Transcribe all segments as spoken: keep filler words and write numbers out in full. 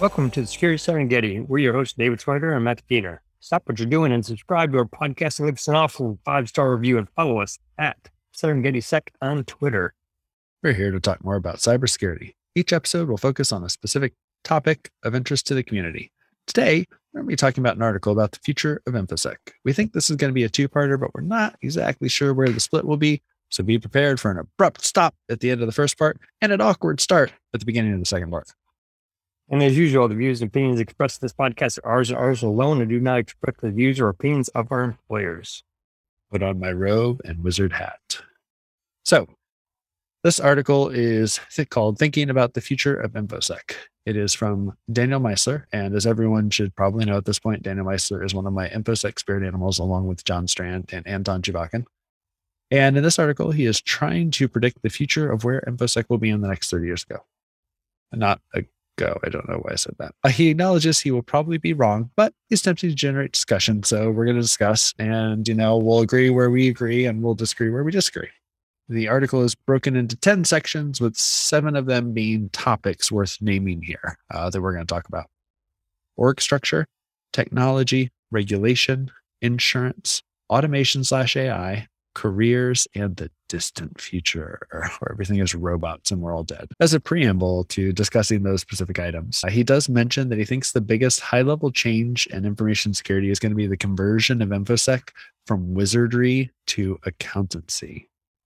Welcome to the Security Serengeti. We're your hosts, David Swider and Matt Keener. Stop what you're doing and subscribe to our podcast and leave us an awful five-star review and follow us at SerengetiSec on Twitter. We're here to talk more about cybersecurity. Each episode will focus on a specific topic of interest to the community. Today, we're going to be talking about an article about the future of InfoSec. We think this is going to be a two-parter, but we're not exactly sure where the split will be, so be prepared for an abrupt stop at the end of the first part and an awkward start at the beginning of the second part. And as usual, the views and opinions expressed in this podcast are ours and ours alone and do not express the views or opinions of our employers. Put on my robe and wizard hat. So, this article is called Thinking About the Future of InfoSec. It is from Daniel Meisler, and as everyone should probably know at this point, Daniel Meisler is one of my InfoSec spirit animals along with John Strand and Anton Chubakin. And in this article, he is trying to predict the future of where InfoSec will be in the next thirty years ago. Not a go. I don't know why I said that. Uh, he acknowledges he will probably be wrong, but he's attempting to generate discussion. So we're going to discuss and, you know, we'll agree where we agree and we'll disagree where we disagree. The article is broken into ten sections with seven of them being topics worth naming here uh, that we're going to talk about. Org structure, technology, regulation, insurance, automation slash A I, careers, and the distant future where everything is robots and we're all dead. As a preamble to discussing those specific items, uh, he does mention that he thinks the biggest high-level change in information security is going to be the conversion of InfoSec from wizardry to accountancy.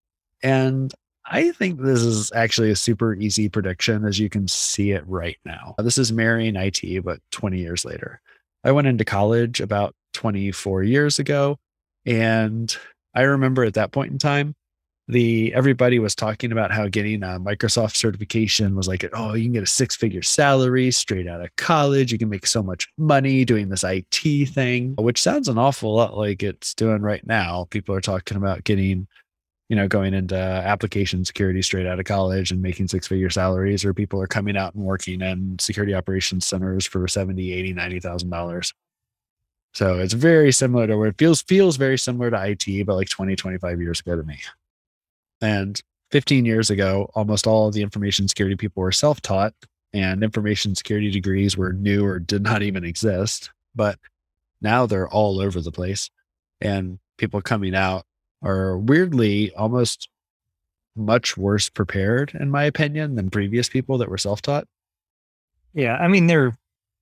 And I think this is actually a super easy prediction as you can see it right now. This is marrying I T, but twenty years later. I went into college about twenty-four years ago, and I remember at that point in time, the everybody was talking about how getting a Microsoft certification was like, oh, you can get a six-figure salary straight out of college. You can make so much money doing this I T thing, which sounds an awful lot like it's doing right now. People are talking about getting, you know, going into application security straight out of college and making six-figure salaries, or people are coming out and working in security operations centers for seventy, eighty, ninety thousand dollars. So it's very similar to where it feels feels very similar to I T, but like twenty, twenty-five years ago to me. And fifteen years ago, almost all of the information security people were self-taught, and information security degrees were new or did not even exist. But now they're all over the place, and people coming out are weirdly almost much worse prepared, in my opinion, than previous people that were self-taught. Yeah, I mean, they're,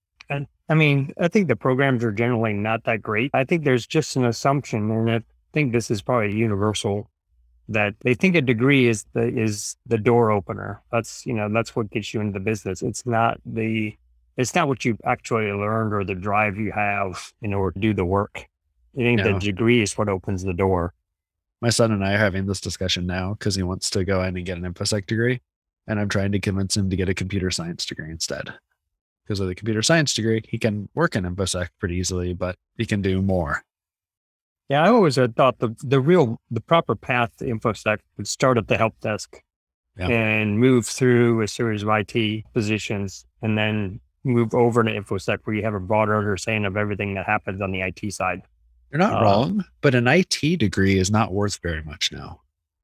I mean, I think the programs are generally not that great. I think there's just an assumption, and I think this is probably universal, that they think a degree is the is the door opener. That's, you know, that's what gets you into the business. It's not the, it's not what you've actually learned or the drive you have in order to do the work. I think No. the degree is what opens the door. My son and I are having this discussion now because he wants to go in and get an InfoSec degree, and I'm trying to convince him to get a computer science degree instead. Because with a computer science degree, he can work in InfoSec pretty easily, but he can do more. Yeah, I always had thought the the real, the proper path to InfoSec would start at the help desk Yeah. and move through a series of I T positions and then move over to InfoSec where you have a broader understanding of everything that happens on the I T side. You're not Uh, wrong, but an I T degree is not worth very much now.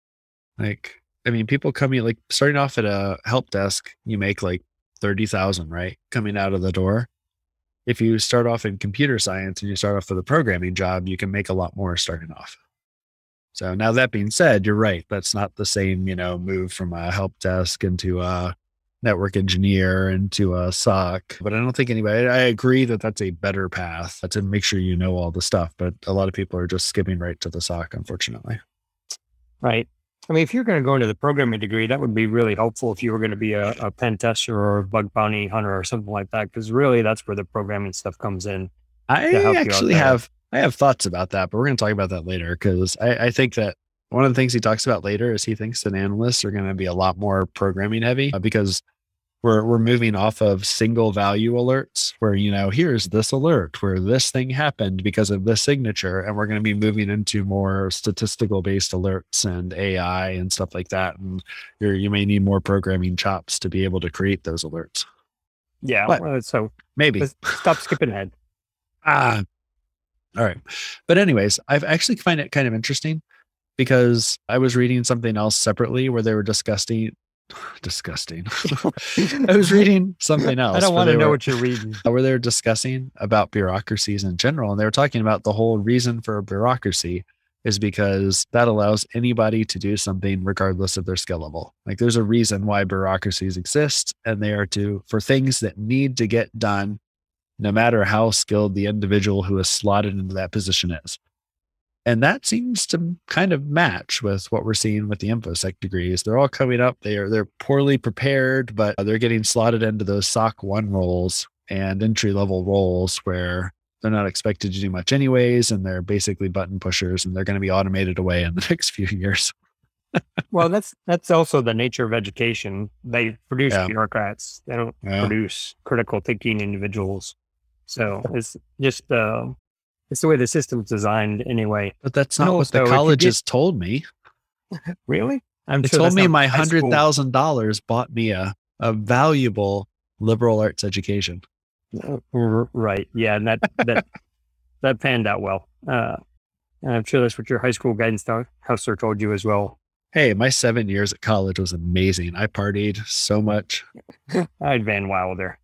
Like, I mean, people coming, like starting off at a help desk, you make like thirty thousand, right? Coming out of the door. If you start off in computer science and you start off with a programming job, you can make a lot more starting off. So now that being said, you're right. That's not the same, you know, move from a help desk into a network engineer into a S O C. But I don't think anybody, I agree that that's a better path to make sure you know all the stuff. But a lot of people are just skipping right to the S O C, unfortunately. Right. I mean, if you're going to go into the programming degree, that would be really helpful if you were going to be a, a pen tester or a bug bounty hunter or something like that, because really that's where the programming stuff comes in. I to help you out actually there. have, I have thoughts about that, but we're going to talk about that later because I, I think that one of the things he talks about later is he thinks that analysts are going to be a lot more programming heavy uh, because we're we're moving off of single value alerts where, you know, here's this alert where this thing happened because of this signature, and we're going to be moving into more statistical based alerts and A I and stuff like that. And you're, you may need more programming chops to be able to create those alerts. Yeah. But Well, so maybe. let's stop skipping ahead. Ah, all right. But anyways, I've actually find it kind of interesting because I was reading something else separately where they were discussing disgusting. I was reading something else. I don't where want to they know were- what you're reading. where they were discussing about bureaucracies in general. And they were talking about the whole reason for a bureaucracy is because that allows anybody to do something regardless of their skill level. Like there's a reason why bureaucracies exist, and they are to for things that need to get done, no matter how skilled the individual who is slotted into that position is. And that seems to kind of match with what we're seeing with the InfoSec degrees. They're all coming up. They are they're poorly prepared, but they're getting slotted into those S O C one roles and entry level roles where they're not expected to do much anyways, and they're basically button pushers, and they're going to be automated away in the next few years. Well, that's that's also the nature of education. They produce Yeah. bureaucrats. They don't Yeah. produce critical thinking individuals. So it's just uh, it's the way the system's designed anyway. But that's And not what also, the if you colleges told me. Really? I'm They sure told that's me not my high hundred school. thousand dollars bought me a, a valuable liberal arts education. Uh, r- Right. Yeah. And that, that, that panned out well. Uh, and I'm sure that's what your high school guidance counselor told you as well. Hey, my seven years at college was amazing. I partied so much. I'd Van Wilder.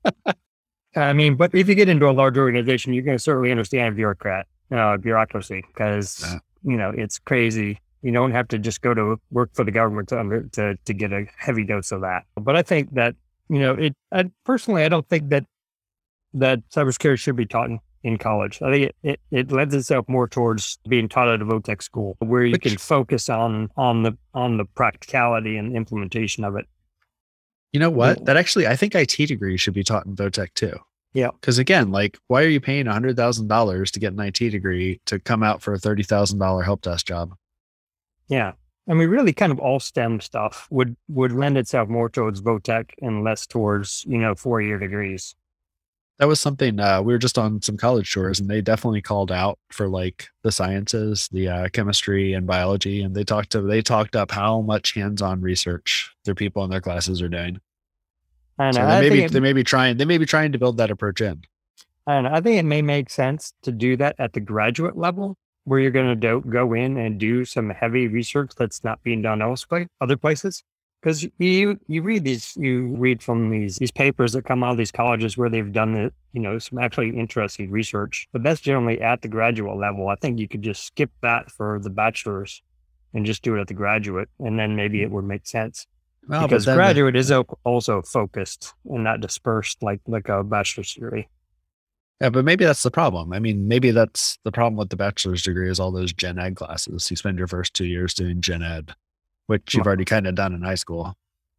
I mean, but if you get into a large organization, you're going to certainly understand bureaucrat, uh, bureaucracy, because, Yeah. you know, it's crazy. You don't have to just go to work for the government to, under, to, to get a heavy dose of that. But I think that, you know, it, I, personally, I don't think that, that cybersecurity should be taught in, in college. I think it, it, it lends itself more towards being taught at a VOTEC school where you Which- can focus on, on the, on the practicality and implementation of it. You know what? Yeah. That actually, I think I T degrees should be taught in VOTEC too. Yeah. Because again, like, why are you paying one hundred thousand dollars to get an I T degree to come out for a thirty thousand dollars help desk job? Yeah. I mean, really kind of all STEM stuff would, would lend itself more towards VOTEC and less towards, you know, four-year degrees. That was something, uh, we were just on some college tours, and they definitely called out for like the sciences, the uh, chemistry and biology. And they talked to, they talked up how much hands-on research their people in their classes are doing. And So I, they may, be, think they it, may be trying, they may be trying to build that approach in. and I think it may make sense to do that at the graduate level where you're going to do, go in and do some heavy research that's not being done elsewhere, other places. Because you you read these, you read from these these papers that come out of these colleges where they've done the, you know, some actually interesting research, but that's generally at the graduate level. I think you could just skip that for the bachelor's and just do it at the graduate, and then maybe it would make sense. Well, but Because then- graduate is al- also focused and not dispersed like like a bachelor's degree. Yeah, but maybe that's the problem. I mean, maybe that's the problem with the bachelor's degree is all those gen ed classes. You spend your first two years doing gen ed, which you've Well- already kind of done in high school.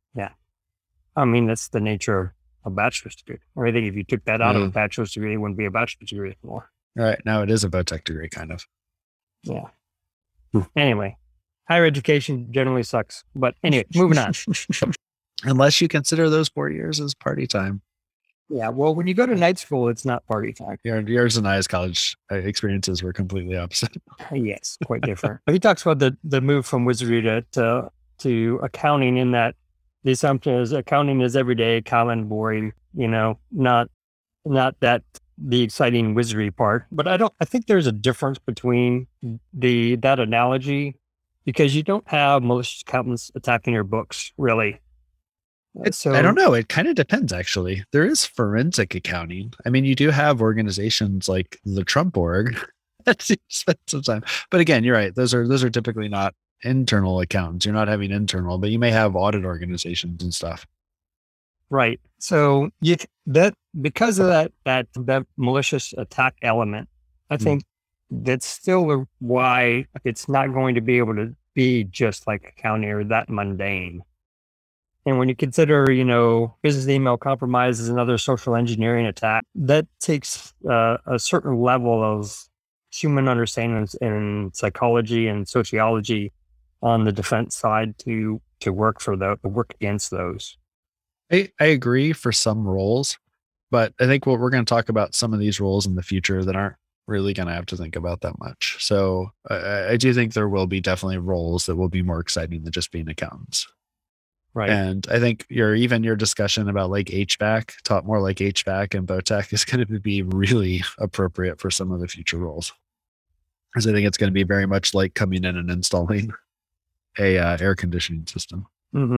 I mean, that's the nature of a bachelor's degree. Or I think if you took that out of a Mm. bachelor's degree, it wouldn't be a bachelor's degree anymore. All right. Now it is a VOTEC degree, kind of. Yeah. Hmm. Anyway, higher education generally sucks. But anyway, moving on. Unless you consider those four years as party time. Yeah. Well, when you go to night school, it's not party time. Your, yours and I's college uh, experiences were completely opposite. Yes, quite different. He talks about the, the move from wizardry to, to to accounting, in that the assumption is accounting is everyday, common, boring, you know, not not that the exciting wizardry part. But I don't I think there's a difference between the that analogy, because you don't have malicious accountants attacking your books, really. It's, so I don't know. It kind of depends, actually. There is forensic accounting. I mean, you do have organizations like the Trump org that you spend some time. But again, you're right. Those are those are typically not internal accountants. You're not having internal, but you may have audit organizations and stuff. Right. So you that because of that that that malicious attack element, I Mm. think that's still why it's not going to be able to be just like accounting or that mundane. And when you consider, you know, business email compromise is another social engineering attack, that takes uh, a certain level of human understanding and psychology and sociology on the defense side to to work for the work against those. I, I agree for some roles, but I think what we're going to talk about some of these roles in the future that aren't really going to have to think about that much. So I, I do think there will be definitely roles that will be more exciting than just being accountants. Right. And I think your even your discussion about like H V A C, taught more like H V A C and VOTEC, is going to be really appropriate for some of the future roles. Because I think it's going to be very much like coming in and installing a uh, air conditioning system. Mhm.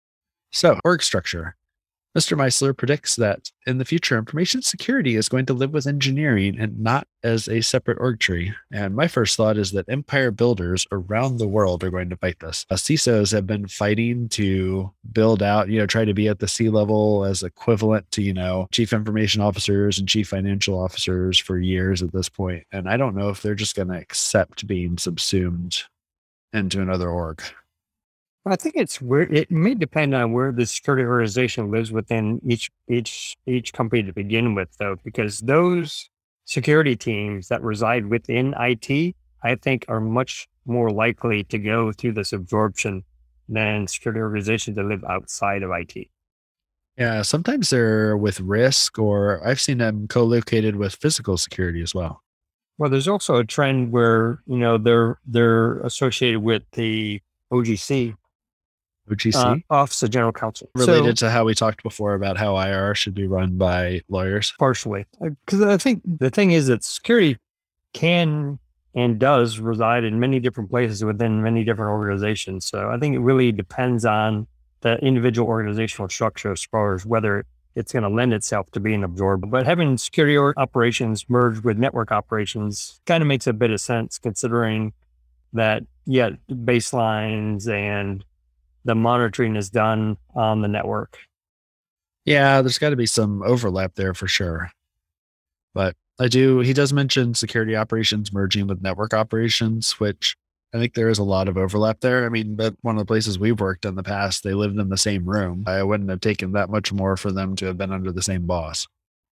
So, org structure. Mister Meisler predicts that in the future, information security is going to live with engineering and not as a separate org tree. And my first thought is that empire builders around the world are going to fight this. Uh, C I S Os have been fighting to build out, you know, try to be at the C level as equivalent to, you know, chief information officers and chief financial officers for years at this point. And I don't know if they're just going to accept being subsumed into another org. I think it's where it may depend on where the security organization lives within each each each company to begin with, though, because those security teams that reside within I T, I think, are much more likely to go through this absorption than security organizations that live outside of I T. Yeah, sometimes they're with risk, or I've seen them co-located with physical security as well. Well, there's also a trend where you know they're they're associated with the O G C, O G C, uh, Office of General Counsel, related so, to how we talked before about how I R should be run by lawyers. partially, because I think the thing is that security can and does reside in many different places within many different organizations. So I think it really depends on the individual organizational structure as far as whether it's going to lend itself to being absorbed. But having security or operations merged with network operations kind of makes a bit of sense, considering that, yeah, baselines and the monitoring is done on the network. Yeah, there's got to be some overlap there for sure. But I do, he does mention security operations merging with network operations, which I think there is a lot of overlap there. I mean, but one of the places we've worked in the past, they lived in the same room. I wouldn't have taken that much more for them to have been under the same boss.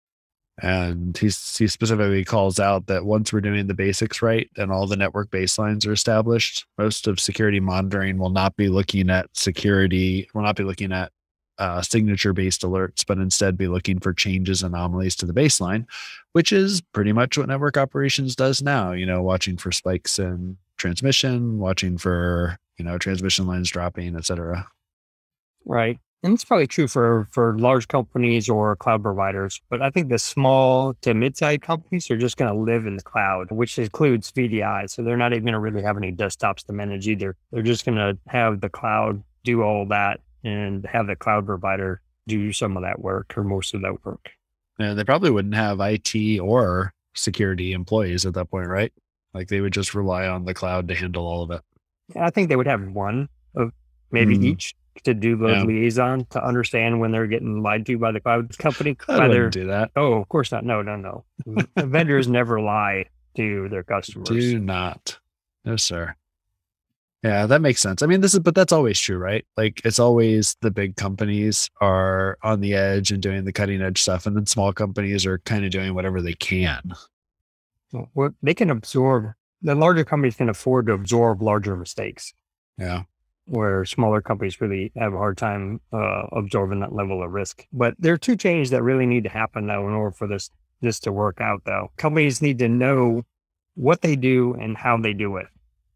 And he's, he specifically calls out that once we're doing the basics right and all the network baselines are established, most of security monitoring will not be looking at security, will not be looking at uh, signature-based alerts, but instead be looking for changes, anomalies to the baseline, which is pretty much what network operations does now. You know, watching for spikes in transmission, watching for, you know, transmission lines dropping, et cetera. Right. And it's probably true for, for large companies or cloud providers, but I think the small to mid-sized companies are just going to live in the cloud, which includes V D I. So they're not even going to really have any desktops to manage either. They're just going to have the cloud do all that and have the cloud provider do some of that work or most of that work. And they probably wouldn't have I T or security employees at that point, right? Like they would just rely on the cloud to handle all of it. I think they would have one of maybe Mm. each to do the Yeah. liaison to understand when they're getting lied to by the cloud company. I by their- wouldn't do that. Oh, of course not. No, no, no. Vendors never lie to their customers. Do not. No, sir. Yeah, that makes sense. I mean, this is, but that's always true, right? Like it's always the big companies are on the edge and doing the cutting edge stuff. And then small companies are kind of doing whatever they can. Well, they can absorb, the larger companies can afford to absorb larger mistakes, Yeah. where smaller companies really have a hard time uh, absorbing that level of risk. But there are two changes that really need to happen though in order for this this to work out though. Companies need to know what they do and how they do it.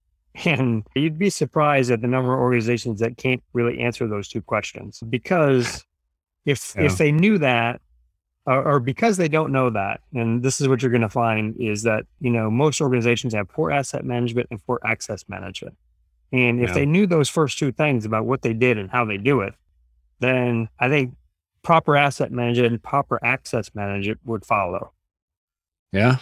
And you'd be surprised at the number of organizations that can't really answer those two questions, because if Yeah. if they knew that, or, or because they don't know that, and this is what you're going to find is that, you know, most organizations have poor asset management and poor access management. And if Yeah. they knew those first two things about what they did and how they do it, then I think proper asset management and proper access management would follow. Yeah.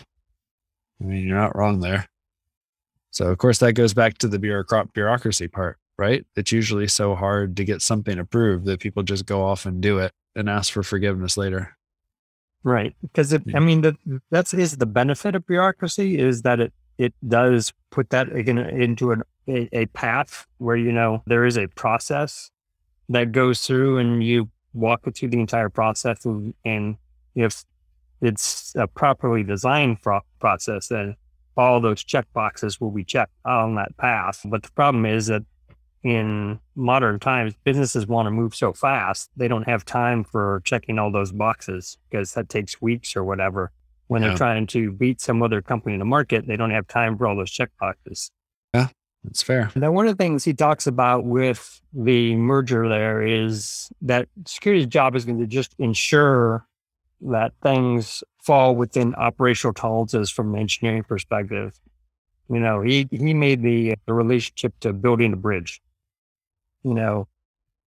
I mean, you're not wrong there. So, of course, that goes back to the bureaucrat bureaucracy part, right? It's usually so hard to get something approved that people just go off and do it and ask for forgiveness later. Right. Because it, Yeah. I mean, that that's is the benefit of bureaucracy is that it, it does put that again into an, a, a path where, you know, there is a process that goes through and you walk through the entire process. And, and if it's a properly designed pro- process, then all those check boxes will be checked on that path. But the problem is that in modern times, businesses want to move so fast, they don't have time for checking all those boxes because that takes weeks or whatever. When Yeah. they're trying to beat some other company in the market, they don't have time for all those check boxes. That's fair. Now, one of the things he talks about with the merger there is that security's job is going to just ensure that things fall within operational tolerances from an engineering perspective. You know, he, he made the, the relationship to building a bridge. You know,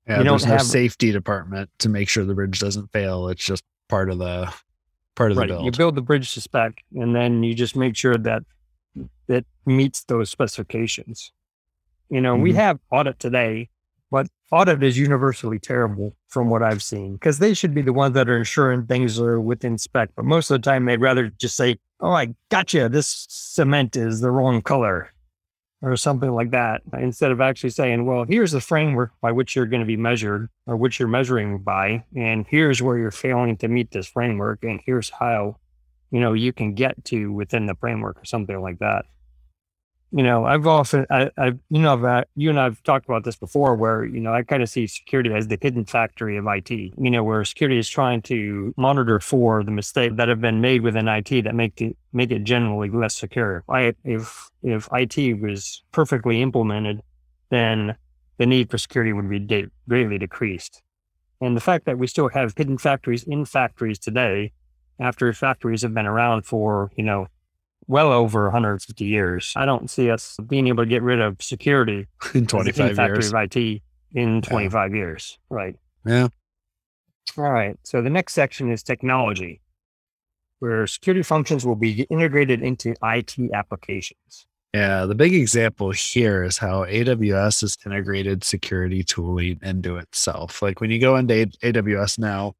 Yeah, You don't there's no have safety department to make sure the bridge doesn't fail. It's just part of the part of the right. You build. build the bridge to spec, and then you just make sure that it meets those specifications. You know, we Mhm. have audit today, but audit is universally terrible from what I've seen because they should be the ones that are ensuring things are within spec. But most of the time, they'd rather just say, "Oh, I gotcha. This cement is the wrong color," or something like that, instead of actually saying, "Well, here's the framework by which you're going to be measured or which you're measuring by, and here's where you're failing to meet this framework, and here's how you know you can get to within the framework," or something like that. You know, I've often, I, I've, you know, I've, uh, you and I've talked about this before where, you know, I kind of see security as the hidden factory of I T, you know, where security is trying to monitor for the mistakes that have been made within I T that make it, make it generally less secure. I, if, if I T was perfectly implemented, then the need for security would be de- greatly decreased. And the fact that we still have hidden factories in factories today, after factories have been around for, you know, well over one hundred fifty years. I don't see us being able to get rid of security In as a hidden twenty-five factory years. of I T in Yeah. twenty-five years. Right. Yeah. All right. So the next section is technology, where security functions will be integrated into I T applications. Yeah. The big example here is how A W S has integrated security tooling into itself. Like when you go into A W S now,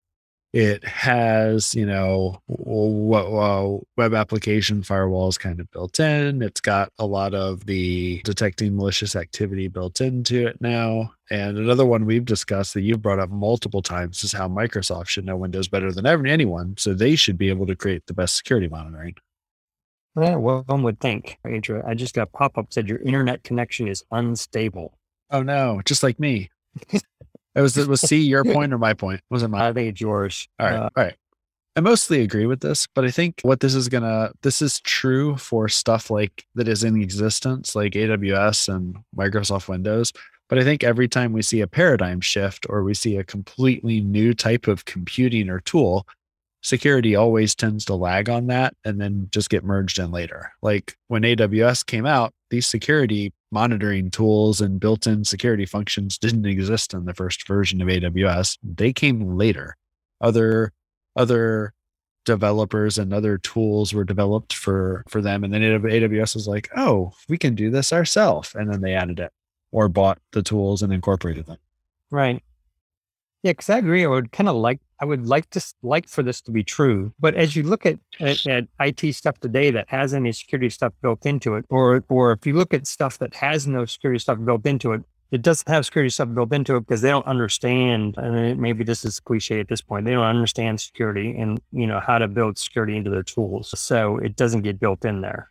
it has, you know, what well, web application firewalls kind of built in. It's got a lot of the detecting malicious activity built into it now. And another one we've discussed that you've brought up multiple times is how Microsoft should know Windows better than ever anyone. So they should be able to create the best security monitoring. Yeah, well, one would think. Adria, I just got a pop up said your internet connection is unstable. Oh no, just like me. It was, it was C your point or my point? Was it mine? I think it's yours. All right. Uh, All right. I mostly agree with this, but I think what this is gonna, this is true for stuff like that is in existence, like A W S and Microsoft Windows. But I think every time we see a paradigm shift or we see a completely new type of computing or tool, security always tends to lag on that and then just get merged in later. Like when A W S came out, these security monitoring tools and built-in security functions didn't exist in the first version of A W S. They came later. Other other developers and other tools were developed for for them, and then A W S was like, "Oh, we can do this ourselves," and then they added it or bought the tools and incorporated them. right. Yeah, because I agree. I would kind of like, I would like to s- like for this to be true. But as you look at, at at I T stuff today that has any security stuff built into it, or or if you look at stuff that has no security stuff built into it, it doesn't have security stuff built into it because they don't understand. And it- maybe this is cliche at this point. They don't understand security and you know how to build security into their tools, so it doesn't get built in there.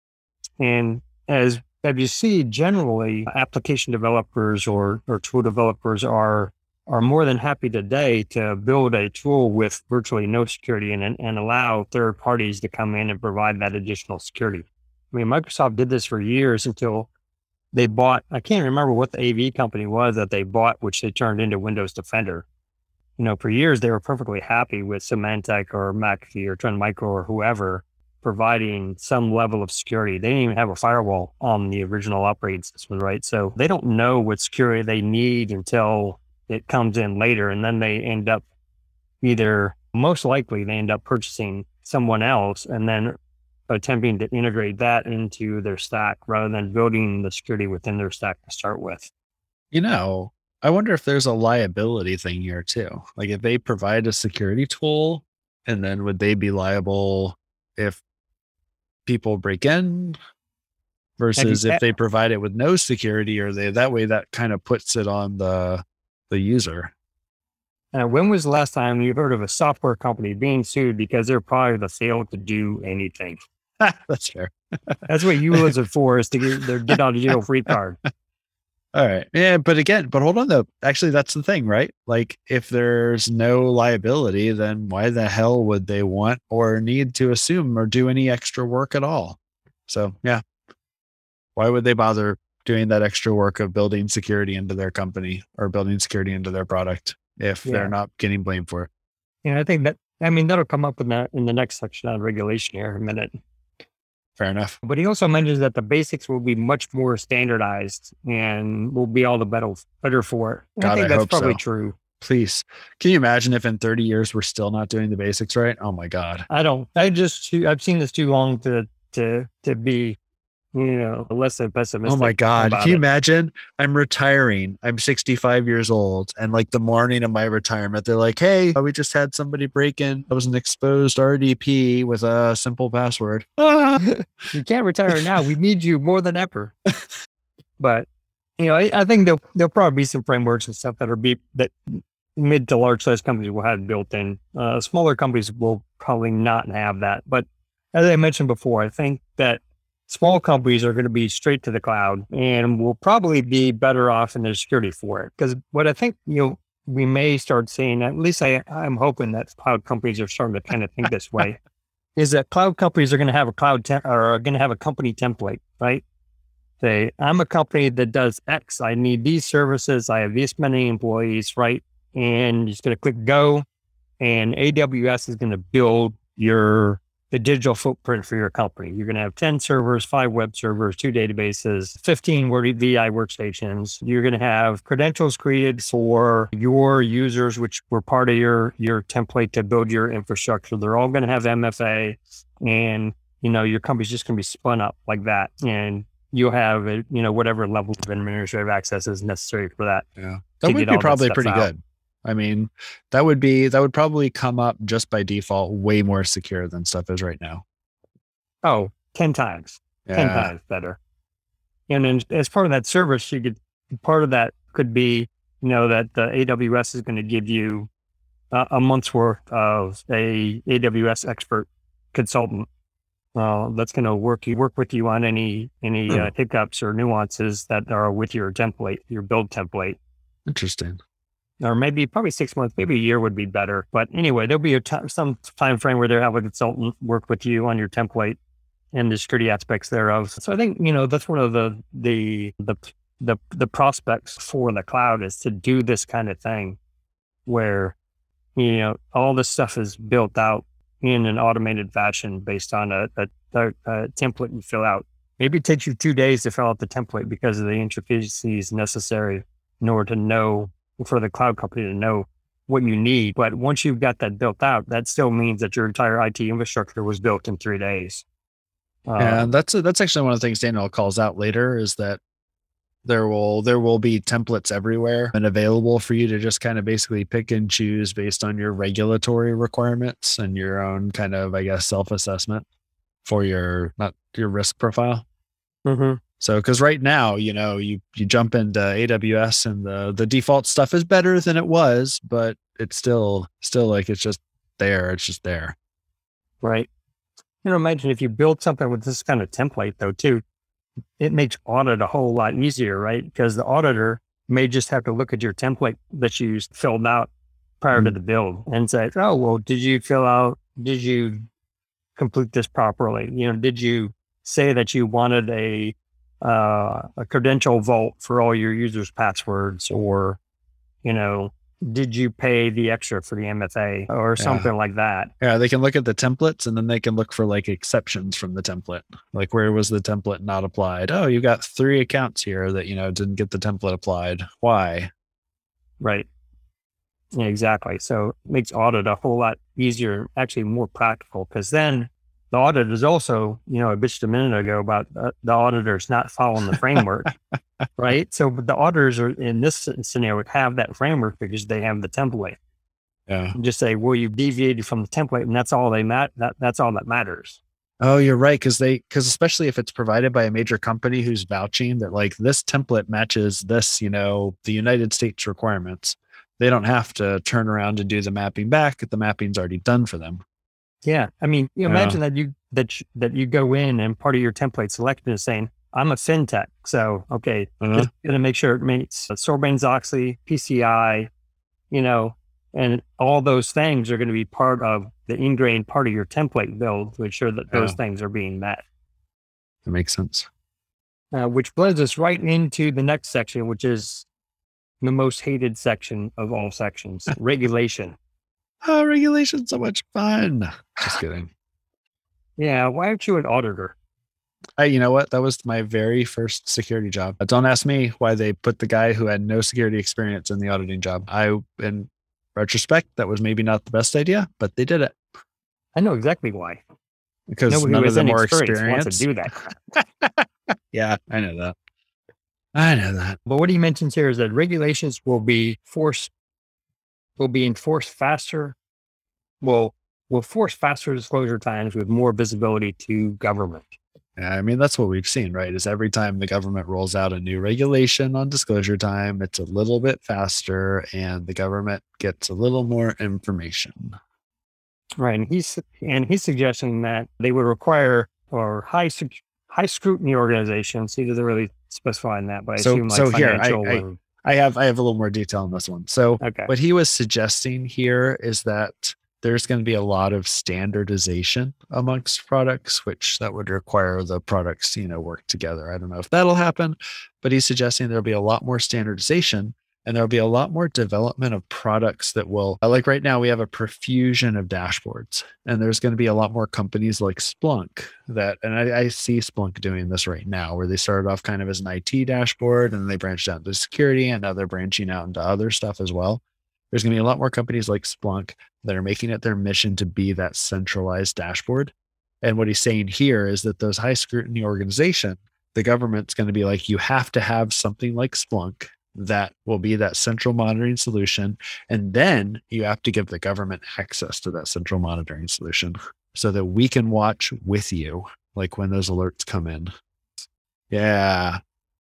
And as as you see, generally, application developers or or tool developers are are more than happy today to build a tool with virtually no security in it and allow third parties to come in and provide that additional security. I mean, Microsoft did this for years until they bought, I can't remember what the A V company was that they bought, which they turned into Windows Defender. You know, for years, they were perfectly happy with Symantec or McAfee or Trend Micro or whoever providing some level of security. They didn't even have a firewall on the original operating system, right? So they don't know what security they need until it comes in later. And then they end up either, most likely, they end up purchasing someone else and then attempting to integrate that into their stack rather than building the security within their stack to start with. You know, I wonder if there's a liability thing here too. Like if they provide a security tool, and then would they be liable if people break in Have you, versus if they provide it with no security, or they that way that kind of puts it on the the user. Uh, when was the last time you heard of a software company being sued because they're probably to fail to do anything? That's fair. That's what U L As are for, is to get their get out of jail free card. All right. Yeah, but again, but hold on though. Actually, that's the thing, right? Like if there's no liability, then why the hell would they want or need to assume or do any extra work at all? So yeah. Why would they bother doing that extra work of building security into their company or building security into their product if Yeah. they're not getting blamed for it? And I think that, I mean, that'll come up in the, in the next section on regulation here in a minute. Fair enough. But he also mentions that the basics will be much more standardized and will be all the better, better for it. And God, I think I that's hope probably so. true. Please. Can you imagine if in thirty years we're still not doing the basics right? Oh my God. I don't, I just, I've seen this too long to, to, to be, you know, less than pessimistic. Oh my God. about Can you it. imagine? I'm retiring. I'm sixty-five years old. And like the morning of my retirement, they're like, hey, we just had somebody break in. It was an exposed R D P with a simple password. You can't retire now. We need you more than ever. But, you know, I, I think there'll, there'll probably be some frameworks and stuff that are be that mid to large size companies will have built in. Uh, smaller companies will probably not have that. But as I mentioned before, I think that small companies are going to be straight to the cloud and will probably be better off in their security for it. Because what I think, you know, we may start seeing, at least I, I'm hoping that cloud companies are starting to kind of think this way, is that cloud companies are going to have a cloud tem- or are going to have a company template, right? Say, I'm a company that does X. I need these services. I have this many employees, right? And you're just going to click go, and A W S is going to build your the digital footprint for your company. You're going to have ten servers, five web servers, two databases, fifteen V I workstations. You're going to have credentials created for your users, which were part of your, your template to build your infrastructure. They're all going to have M F A, and, you know, your company's just going to be spun up like that. And you'll have, you know, whatever level of administrative access is necessary for that. Yeah. That would be probably pretty good. I mean, that would be, that would probably come up just by default way more secure than stuff is right now. Oh, ten times, yeah. ten times better. And then as part of that service, you could, part of that could be, you know, that the A W S is going to give you uh, a month's worth of a A W S expert consultant uh, that's going to work you work with you on any, any uh, hiccups or nuances that are with your template, your build template. Interesting. Or maybe probably six months, maybe a year would be better. But anyway, there'll be a t- some time frame where they'll have a consultant work with you on your template and the security aspects thereof. So I think, you know, that's one of the the the the, the prospects for the cloud is to do this kind of thing where, you know, all this stuff is built out in an automated fashion based on a, a, a, a template you fill out. Maybe it takes you two days to fill out the template because of the intricacies necessary in order to know, for the cloud company to know what you need. But once you've got that built out, that still means that your entire I T infrastructure was built in three days. Uh, and that's a, that's actually one of the things Daniel calls out later is that there will there will be templates everywhere and available for you to just kind of basically pick and choose based on your regulatory requirements and your own kind of, I guess, self-assessment for your not your risk profile. Mm-hmm. So, because right now, you know, you you jump into A W S and the the default stuff is better than it was, but it's still still like it's just there. It's just there. Right. You know, imagine if you build something with this kind of template, though, too, it makes audit a whole lot easier, right? Because the auditor may just have to look at your template that you filled out prior mm-hmm. to the build and say, "Oh, well, did you fill out? Did you complete this properly? You know, did you say that you wanted a uh, a credential vault for all your users' passwords, or, you know, did you pay the extra for the M F A or yeah. something like that?" Yeah, they can look at the templates and then they can look for like exceptions from the template. Like, where was the template not applied? Oh, you got three accounts here that, you know, didn't get the template applied. Why? Right. Yeah, exactly. So it makes audit a whole lot easier, actually more practical, because then the audit is also, you know, I bitched a minute ago about uh, the auditors not following the framework, right? So the auditors are in this scenario have that framework because they have the template. Yeah. And just say, well, you've deviated from the template, and that's all they mat. That that's all that matters. Oh, you're right. Because they, because especially if it's provided by a major company who's vouching that like this template matches this, you know, the United States requirements, they don't have to turn around and do the mapping back. The mapping's already done for them. Yeah, I mean, you imagine yeah. that you that you, that you go in and part of your template selection is saying, "I'm a fintech, so okay, uh-huh. just gonna make sure it meets Sarbanes-Oxley, P C I, you know, and all those things are going to be part of the ingrained part of your template build to ensure that those yeah. things are being met." That makes sense. Uh, which blends us right into the next section, which is the most hated section of all sections: regulation. Oh, regulation's so much fun. Just kidding. Yeah, why aren't you an auditor? I, you know what? That was my very first security job. Uh, Don't ask me why they put the guy who had no security experience in the auditing job. I, in retrospect, that was maybe not the best idea, but they did it I know exactly why. because Nobody none who of has them any were experience wants to experienced. do that. Yeah, I know that. I know that. But what he mentions here is that regulations will be forced, will be enforced faster, will will force faster disclosure times with more visibility to government. Yeah, I mean, that's what we've seen, right? Is every time the government rolls out a new regulation on disclosure time, it's a little bit faster and the government gets a little more information. Right. And he's and he's suggesting that they would require or high sec- high scrutiny organizations. He doesn't really specify in that, but I So, assume like so here, I, financial I, and I have, I have a little more detail on this one. So okay. what he was suggesting here is that there's going to be a lot of standardization amongst products, which that would require the products, you know, work together. I don't know if that'll happen, but he's suggesting there'll be a lot more standardization and there'll be a lot more development of products that will, like right now, we have a profusion of dashboards, and there's going to be a lot more companies like Splunk that, and I, I see Splunk doing this right now, where they started off kind of as an I T dashboard and they branched out into security, and now they're branching out into other stuff as well. There's going to be a lot more companies like Splunk that are making it their mission to be that centralized dashboard. And what he's saying here is that those high scrutiny organization, the government's going to be like, you have to have something like Splunk that will be that central monitoring solution. And then you have to give the government access to that central monitoring solution so that we can watch with you, like when those alerts come in. Yeah.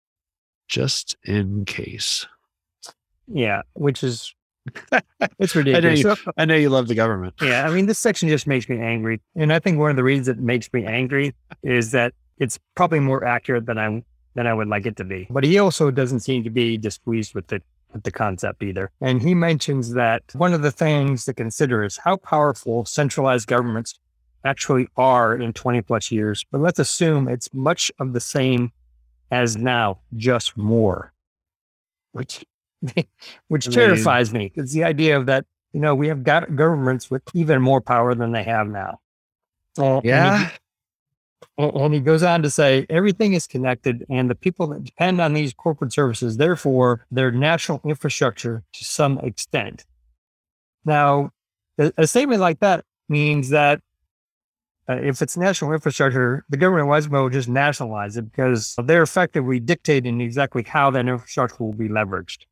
Just in case. Yeah, which is it's I know, ridiculous. you, So- I know you love the government. yeah, I mean, this section just makes me angry, and I think one of the reasons it makes me angry is that it's probably more accurate than I than I would like it to be. But he also doesn't seem to be displeased with the with the concept either. And he mentions that one of the things to consider is how powerful centralized governments actually are in twenty plus years. But let's assume it's much of the same as now, just more, which which I mean- terrifies me. It's the idea of that, you know, we have got governments with even more power than they have now. Uh, and he- Yeah. And and he goes on to say, everything is connected, and the people that depend on these corporate services, therefore, their national infrastructure to some extent. Now, a, a statement like that means that uh, if it's national infrastructure, the government might as well just nationalize it because they're effectively dictating exactly how that infrastructure will be leveraged.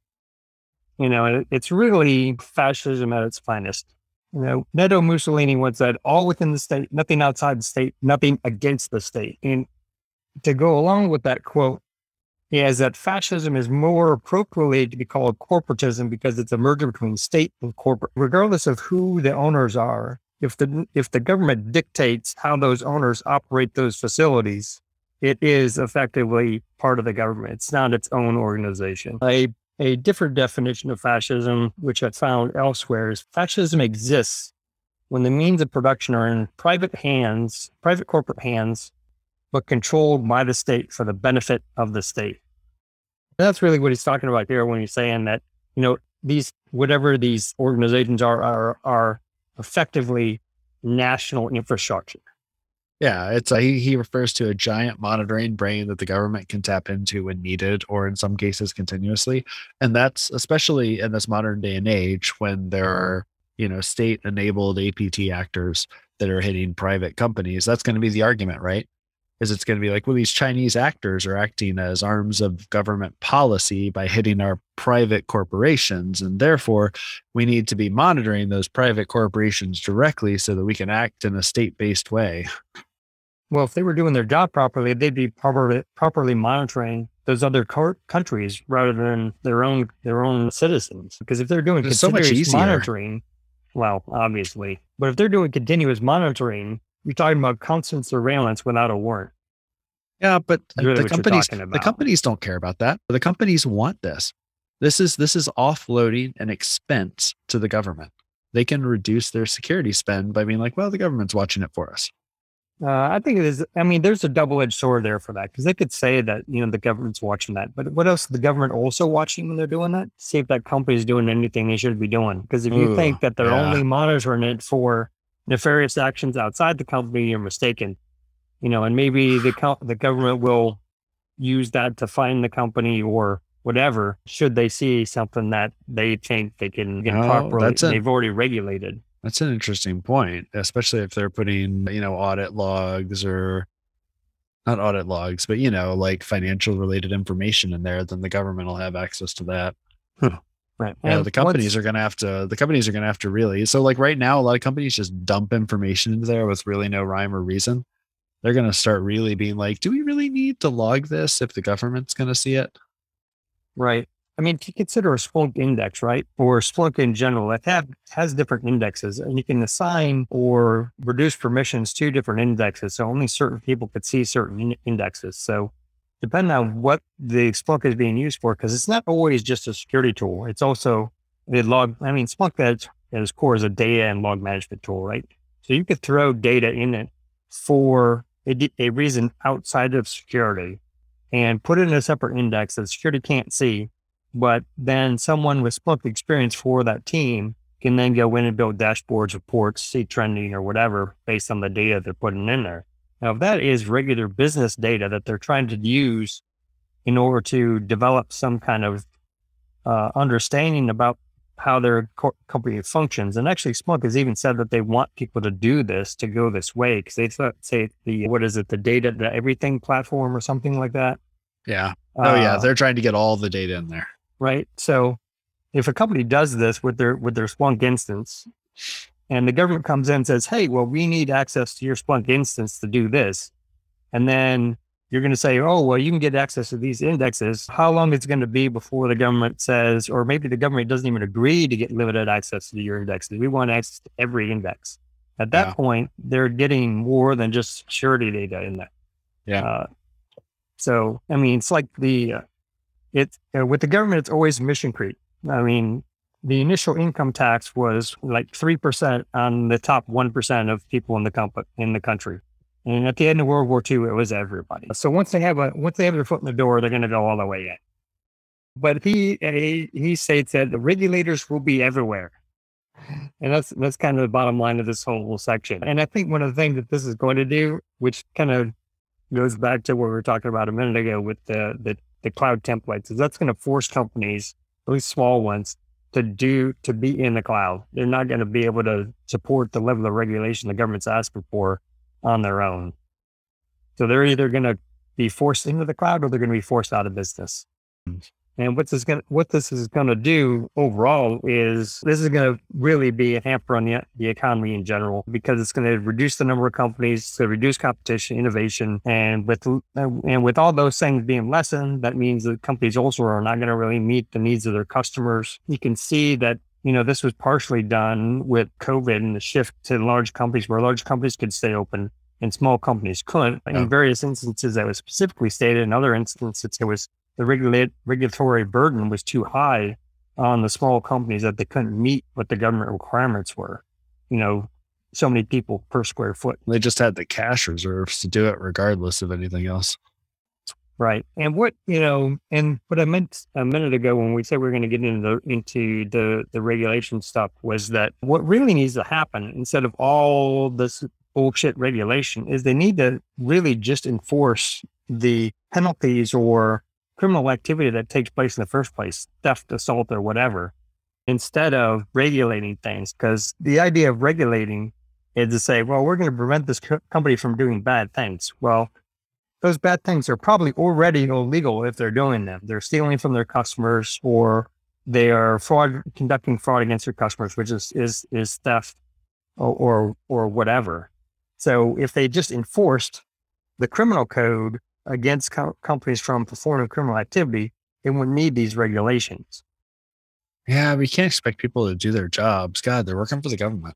You know, it, it's really fascism at its finest. You know, Benito Mussolini once said, all within the state, nothing outside the state, nothing against the state. And to go along with that quote, he has that fascism is more appropriately to be called corporatism because it's a merger between state and corporate. Regardless of who the owners are, if the if the government dictates how those owners operate those facilities, it is effectively part of the government. It's not its own organization. A A different definition of fascism, which I found elsewhere, is fascism exists when the means of production are in private hands, private corporate hands, but controlled by the state for the benefit of the state. That's really what he's talking about here when he's saying that, you know, these, whatever these organizations are, are, are effectively national infrastructure. Yeah, it's a, he, he refers to a giant monitoring brain that the government can tap into when needed, or in some cases continuously. And that's especially in this modern day and age when there are, you know, state enabled A P T actors that are hitting private companies. That's going to be the argument, right? Is it's going to be like, well, these Chinese actors are acting as arms of government policy by hitting our private corporations. And therefore, we need to be monitoring those private corporations directly so that we can act in a state-based way. Well, if they were doing their job properly, they'd be properly properly monitoring those other co- countries rather than their own their own citizens. Because if they're doing It's so much continuous easier. monitoring, well, obviously, but if they're doing continuous monitoring, you're talking about constant surveillance without a warrant. Yeah, but That's really the what you're companies, talking the about. companies don't care about that. The companies want this. This is this is offloading an expense to the government. They can reduce their security spend by being like, well, the government's watching it for us. Uh, I think it is. I mean, there's a double-edged sword there for that because they could say that, you know, the government's watching that, but what else is the government also watching when they're doing that? See if that company's doing anything they should be doing. Because if you Ooh, think that they're yeah. only monitoring it for nefarious actions outside the company, you're mistaken. you know, and maybe the co- the government will use that to find the company or whatever, should they see something that they think they can get Oh, properly, that's an they've already regulated. that's an interesting point, especially if they're putting, you know, audit logs or not audit logs, but you know, like financial related information in there, then the government will have access to that. Huh. Right. Yeah, And the companies once, are gonna have to the companies are gonna have to really so like right now, a lot of companies just dump information into there with really no rhyme or reason. They're gonna start really being like, do we really need to log this if the government's gonna see it? right. I mean, if you consider a Splunk index, right? Or Splunk in general, it have, has different indexes and you can assign or reduce permissions to different indexes. So only certain people could see certain in- indexes. So depending on what the Splunk is being used for, because it's not always just a security tool. It's also the log. I mean, Splunk at its, at its core is a data and log management tool, right? So you could throw data in it for a, d- a reason outside of security and put it in a separate index that security can't see. But then someone with Splunk experience for that team can then go in and build dashboards, reports, see trending or whatever based on the data they're putting in there. Now, if that is regular business data that they're trying to use in order to develop some kind of uh, understanding about how their co- company functions, and actually Splunk has even said that they want people to do this, to go this way, because they thought, say the, what is it, the data, the everything platform or something like that. Yeah. Oh yeah, Uh, they're trying to get all the data in there. right. So if a company does this with their, with their Splunk instance, and the government comes in and says, hey, well, we need access to your Splunk instance to do this. And then you're going to say, oh, well, you can get access to these indexes. How long is it going to be before the government says, or maybe the government doesn't even agree to get limited access to your indexes? We want access to every index. At that Yeah. point, they're getting more than just security data in there. Yeah. Uh, so, I mean, it's like the, uh, it's uh, with the government, it's always mission creep. I mean, the initial income tax was like three percent on the top one percent of people in the comp- in the country. And at the end of World War Two, it was everybody. So once they have a once they have their foot in the door, they're going to go all the way in. But he he, he states that the regulators will be everywhere, and that's that's kind of the bottom line of this whole section. And I think one of the things that this is going to do, which kind of goes back to what we were talking about a minute ago with the the, the cloud templates, is that's going to force companies, at least small ones, to do to be in the cloud. They're not going to be able to support the level of regulation the government's asking for on their own. So they're either going to be forced into the cloud or they're going to be forced out of business. And what this going what this is going to do overall is this is going to really be a hamper on the, the economy in general, because it's going to reduce the number of companies, it's going to reduce competition, innovation, and with and with all those things being lessened, that means that companies also are not going to really meet the needs of their customers. You can see that, you know, this was partially done with COVID and the shift to large companies, where large companies could stay open and small companies couldn't. Yeah. In various instances, that was specifically stated. In other instances, it was the regulate, regulatory burden was too high on the small companies that they couldn't meet what the government requirements were. You know, so many people per square foot. They just had the cash reserves to do it regardless of anything else. Right. And what, you know, and what I meant a minute ago when we said we are going to get into the, into the, the regulation stuff was that what really needs to happen instead of all this bullshit regulation is they need to really just enforce the penalties or criminal activity that takes place in the first place, theft, assault, or whatever, instead of regulating things. Because the idea of regulating is to say, well, we're going to prevent this co- company from doing bad things. Well, those bad things are probably already illegal if they're doing them. They're stealing from their customers, or they are fraud, conducting fraud against their customers, which is is is theft or or, or whatever. So if they just enforced the criminal code against co- companies from performing criminal activity, it wouldn't need these regulations. Yeah, we can't expect people to do their jobs. God, they're working for the government.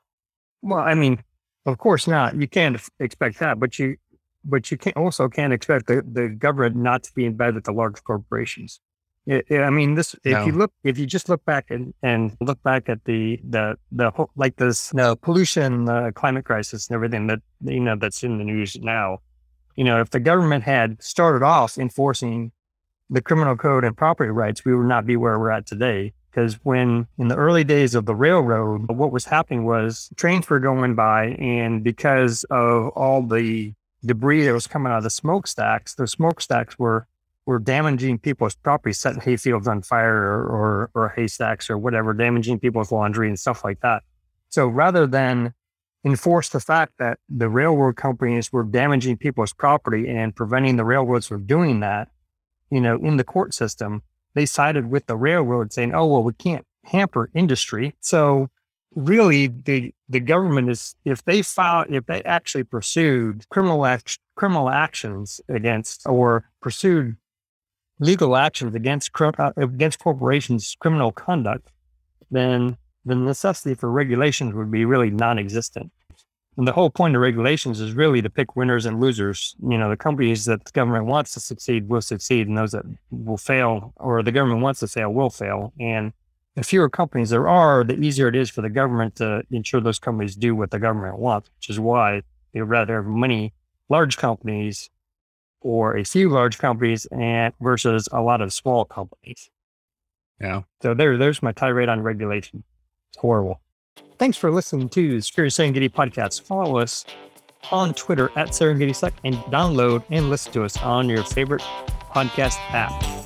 Well, I mean, of course not. You can't expect that, but you, but you can also can't expect the, the government not to be in bed with the large corporations. It, it, I mean, this. If No. you look, if you just look back and, and look back at the the the whole, like this the pollution, uh, climate crisis, and everything that you know that's in the news now. You know, if the government had started off enforcing the criminal code and property rights, we would not be where we're at today. Because when in the early days of the railroad, what was happening was trains were going by, and because of all the debris that was coming out of the smokestacks, those smokestacks were were damaging people's property, setting hayfields on fire or, or or haystacks or whatever, damaging people's laundry and stuff like that. So rather than enforce the fact that the railroad companies were damaging people's property and preventing the railroads from doing that, you know, in the court system, they sided with the railroad saying, oh, well, we can't hamper industry. So really the the government is, if they filed, if they actually pursued criminal act, criminal actions against or pursued legal actions against uh, against corporations' criminal conduct, then the necessity for regulations would be really non-existent. And the whole point of regulations is really to pick winners and losers. You know, the companies that the government wants to succeed will succeed, and those that will fail, or the government wants to fail, will fail. And the fewer companies there are, the easier it is for the government to ensure those companies do what the government wants, which is why they'd rather have many large companies or a few large companies and versus a lot of small companies. Yeah. So there, there's my tirade on regulation. It's horrible. Thanks for listening to the Secure Serengeti podcast. Follow us on Twitter at SerengetiSec and download and listen to us on your favorite podcast app.